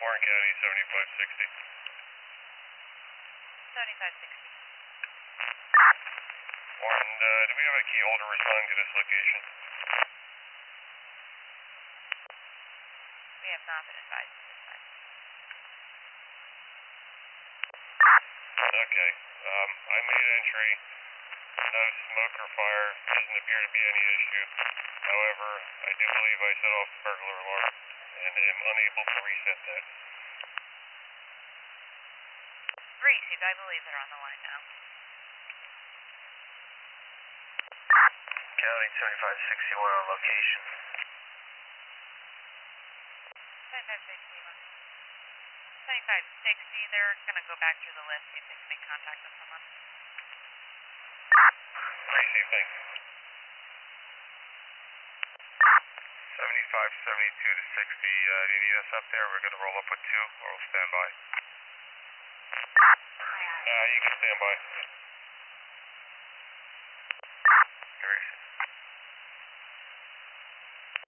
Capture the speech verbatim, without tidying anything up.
Warren County, seventy-five sixty. seventy-five sixty. Warren, uh, do we have a key holder responding to this location? We have not been advised at this time. Okay. Um, I made entry. No smoke or fire. Doesn't appear to be any issue. However, I do believe I set off the burglar alarm and am unable to reset that. Received. I believe they're on the line now. County seventy-five sixty-one on location. seventy-five sixty-one. seventy-five sixty, they're going to go back through the list, see if they can make contact with someone. Receive, thanks. seventy-five seventy-two to sixty, uh, do you need us up there? We're going to roll up with two, or we'll stand by. Uh, you can stand by. Here,